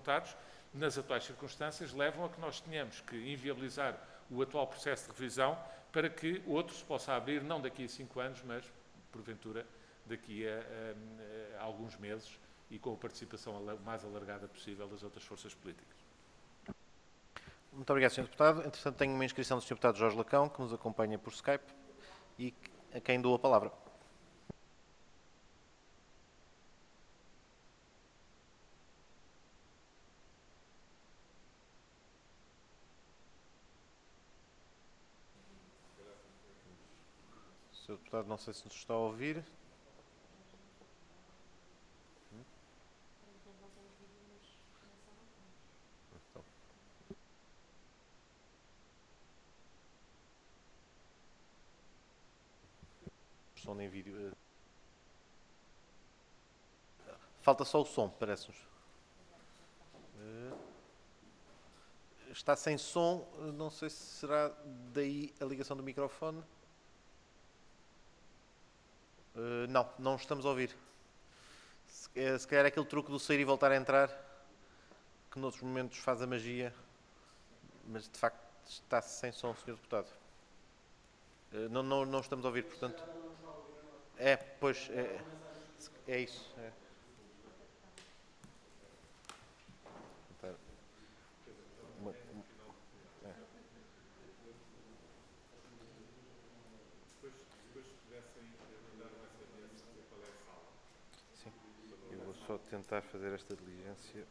Deputados, nas atuais circunstâncias, levam a que nós tenhamos que inviabilizar o atual processo de revisão para que outro se possa abrir, não daqui a 5 anos, mas, porventura, daqui a alguns meses e com a participação mais alargada possível das outras forças políticas. Muito obrigado, Sr. Deputado. Entretanto, tenho uma inscrição do Sr. Deputado Jorge Lacão, que nos acompanha por Skype e a quem dou a palavra. Sr. Deputado, não sei se nos está a ouvir. Então. Som nem vídeo. Falta só o som, parece-nos. Está sem som, não sei se será daí a ligação do microfone. Não estamos a ouvir. Se calhar é aquele truque do sair e voltar a entrar, que noutros momentos faz a magia, mas de facto está sem som, Sr. Deputado. Não estamos a ouvir, portanto. Pois, é isso. É. Sim, eu vou só tentar fazer esta diligência.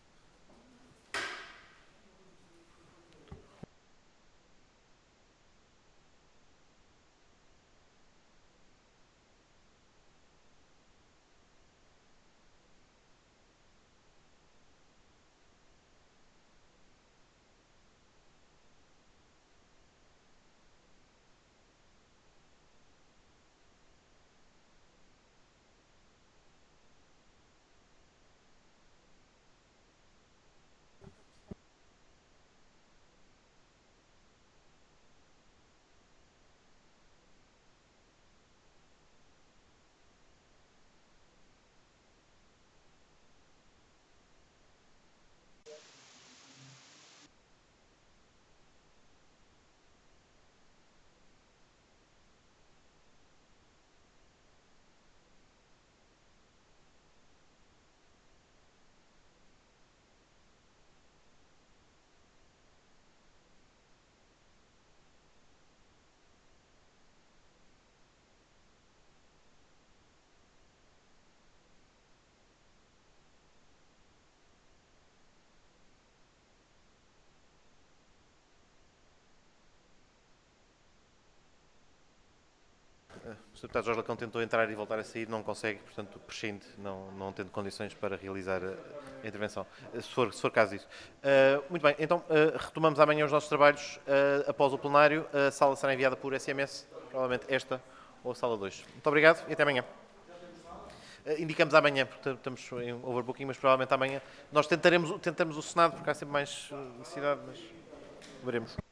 O Sr. Deputado Jorge Lacão tentou entrar e voltar a sair, não consegue, portanto prescinde, não tendo condições para realizar a intervenção, se for caso disso. Muito bem, então retomamos amanhã os nossos trabalhos após o plenário. A sala será enviada por SMS, provavelmente esta ou a sala 2. Muito obrigado e até amanhã. Indicamos amanhã, porque estamos em overbooking, mas provavelmente amanhã. Nós tentamos o Senado, porque há sempre mais necessidade, mas veremos.